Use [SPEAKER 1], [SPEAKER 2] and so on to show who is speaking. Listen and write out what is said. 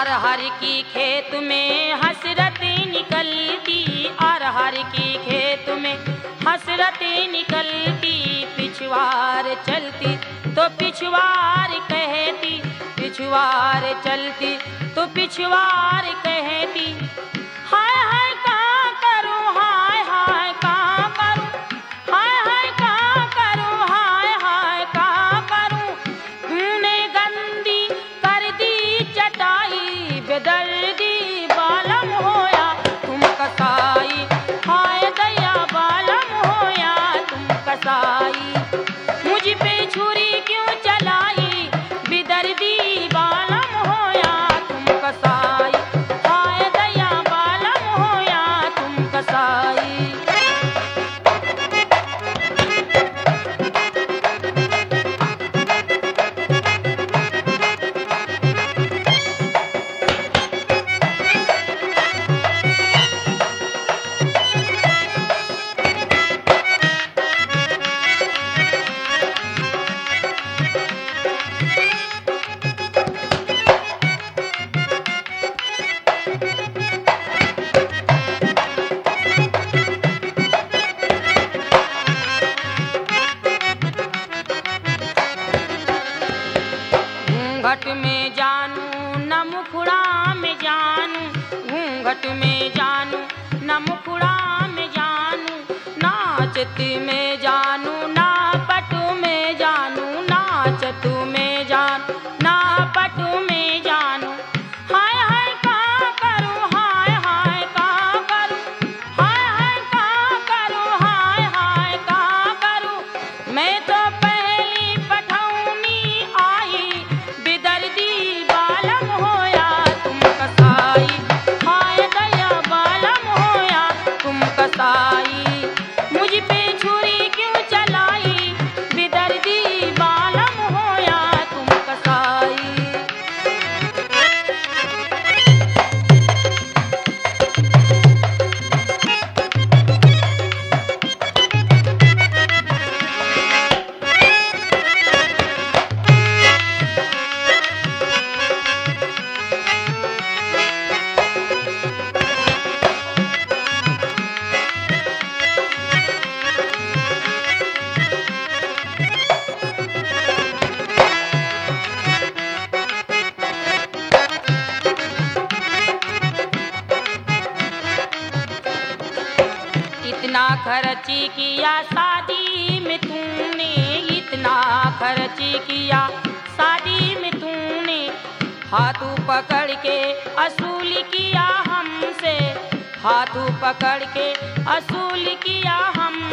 [SPEAKER 1] अरहर की खेत में हसरतें निकलती, अरहर की खेत में हसरतें निकलती, पिछवार चलती तो पिछवार कहती, पिछवार चलती तो पिछवार कहती। हाय हाय कहाँ करूँ, हाय हाय कहाँ करूँ, हाय हाय कहाँ करूँ, हाय हाय कहाँ करूँ। तूने गंदी कर दी चटाई, बेदर्दी बालम होया तुम कसाई, हाय दया बालम होया तुम कसाई। मुझ पे छुरी क्यों चलाई, बेदर्दी बालम होया तुम कसाई, हाय दया बालम होया तुम कसाई। घूंघट में जानू न मुखड़ा में जानू, घूंघट में जानू न मुखड़ा में जानू, नाचत में जानू ना पटु में जानू, नाचत में जानू ना पटु में जानू। हाय हाय कहाँ करूँ, हाय हाय कहाँ करूँ, हाय हाय कहाँ करूँ, हाय हाय कहाँ करूँ। मैं तो पहली पठौनी आई, बेदर्दी बालम होया तुम कसाई, हाय दया बालम होया तुम कसाई। मुझ पे छुरी क्यों चलाई, बेदर्दी बालम होया तुम कसाई। इतना खर्ची किया शादी में तूने, इतना खर्ची किया शादी में तूने, हाथों पकड़ के असूल किया हमसे, हाथों पकड़ के असूल किया हम